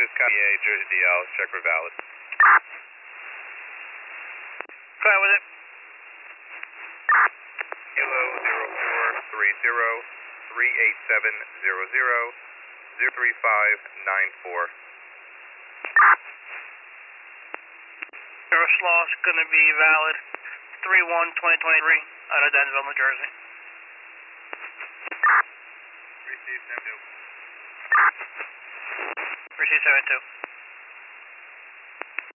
is copy A, Jersey DL, check for valid. Fine with it. Kilo 0430-38700-03594. Air Sloss going to be valid 3/1/2023 out of Denville, New Jersey. Receive 72. Receive 72.